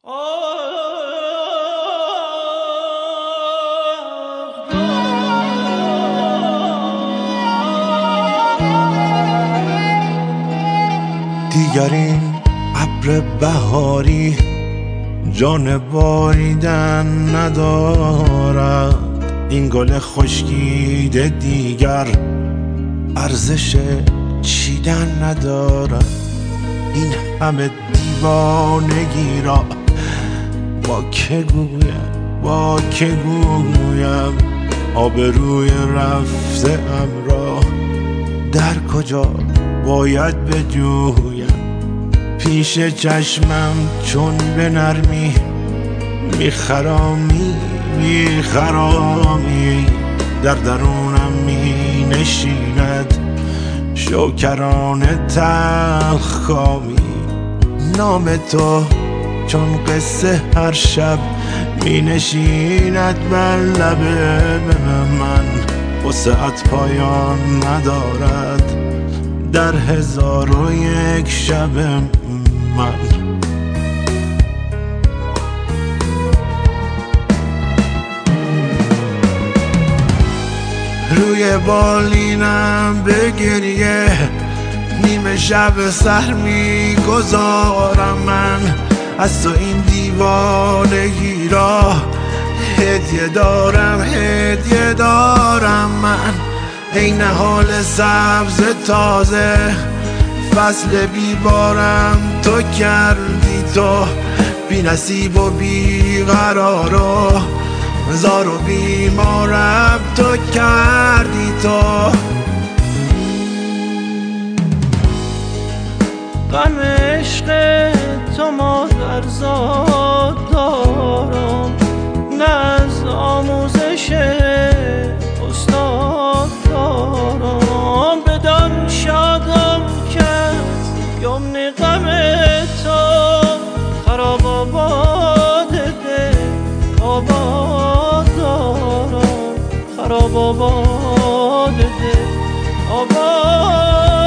دیگر این ابر بهاری جان باریدن ندارد، این گل خشکیده دیگر ارزش چیدن ندارد. این همه دیوانگی را با که گویم آبروی رفته ام را در کجا باید بجویم؟ پیش چشمم چون به نرمی میخرامی در درونم می نشیند شوکرانه تلخ کامی. نام تو چون قصه هر شب می نشیند بر لب من، وسعت پایان ندارد در 1001 شب من. روی بالینم به گریه نیمه شب سحر میگذارم من، از تو این دیوانگی را هدیه دارم من. ای نهال سبز تازه فصل بیبارم تو کردی، تو بی نصیب و بی قرار و زار و بیمارم تو کردی. تو غم عشق تو مادرزاد دارم، نه از آموزش استاد دارم. بدان شادم که از یمن غم تو خراب آباد دل آباد دارم، خراب آباد دل آباد.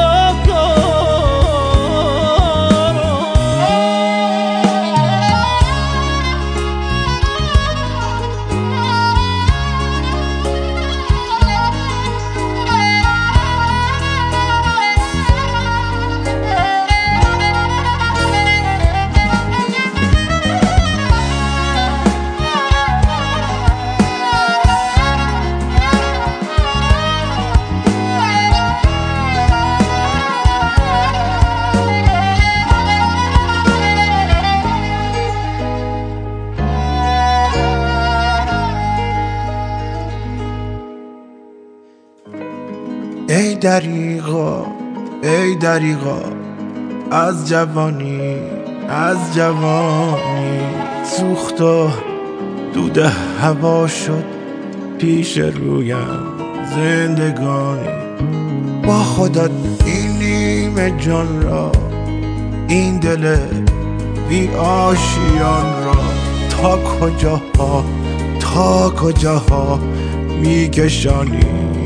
ای دریغا از جوانی سوخت و دود هوا شد پیش رویم زندگانی. با خودت این نیمه جان را، این دل بی آشیان را تا کجاها میکشانی.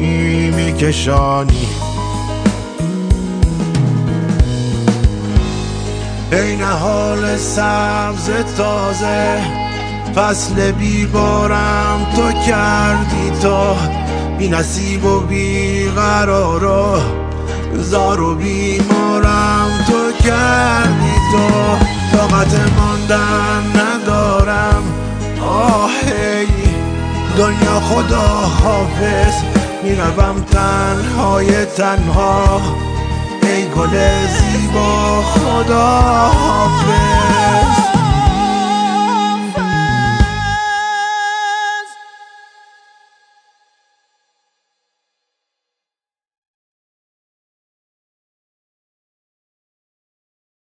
ای نهال سبز تازه فصل بیبارم تو کردی، تو بی نصیب و بی قرار و زار و بیمارم تو کردی. تو طاقت ماندن ندارم، آهی دنیا خدا حافظ، میروم تنها ای گل زیبا خدا حافظ.